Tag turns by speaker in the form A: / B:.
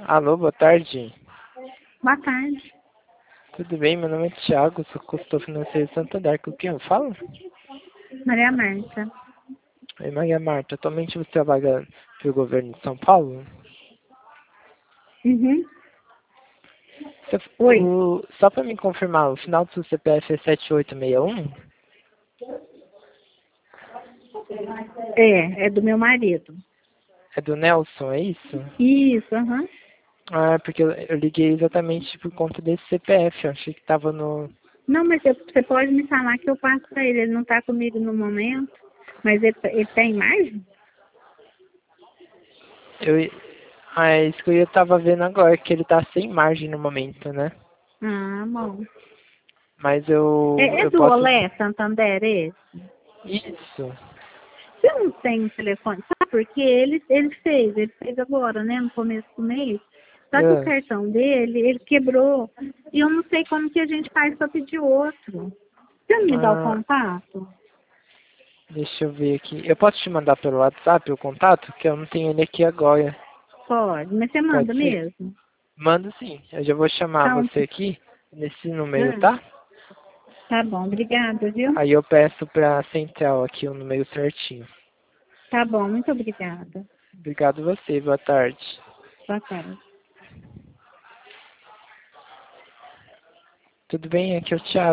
A: Alô, boa tarde.
B: Boa tarde.
A: Tudo bem? Meu nome é Thiago, sou consultor financeiro de Santander. Com quem eu falo?
B: Maria Marta.
A: Oi, Maria Marta. Atualmente você trabalha para o governo de São Paulo?
B: Uhum.
A: Você-
B: Oi.
A: Só para me confirmar, o final do seu CPF é 7861?
B: É do meu marido.
A: É do Nelson, é isso?
B: Isso, aham.
A: Ah, porque eu liguei exatamente por conta desse CPF. Eu achei que estava no...
B: Não, mas você pode me falar que eu passo para ele. Ele não está comigo no momento, mas ele tem imagem?
A: Eu... Ah, é isso que eu estava vendo agora, que ele está sem margem no momento, né?
B: Ah, bom.
A: Mas eu,
B: É
A: eu
B: do
A: posso...
B: Olé Santander esse?
A: Isso.
B: Eu não tenho um telefone, sabe? Porque ele fez agora, né, no começo do mês. Só que o
A: Ah,
B: cartão dele, ele quebrou. E eu não sei como que a gente faz para pedir outro. Você não me dá o
A: ah,
B: contato?
A: deixa eu ver aqui. Eu posso te mandar pelo WhatsApp o contato? Que eu não tenho ele aqui agora.
B: Pode, mas você
A: Pode
B: manda
A: ser?
B: mesmo?
A: Mando sim. Eu já vou chamar
B: Então,
A: você aqui nesse número,
B: ah,
A: tá?
B: tá bom, obrigada, viu?
A: Aí eu peço pra central aqui o número certinho.
B: Tá bom, muito obrigada.
A: Obrigado você. Boa tarde.
B: Boa tarde.
A: Tudo bem? Aqui é o Thiago.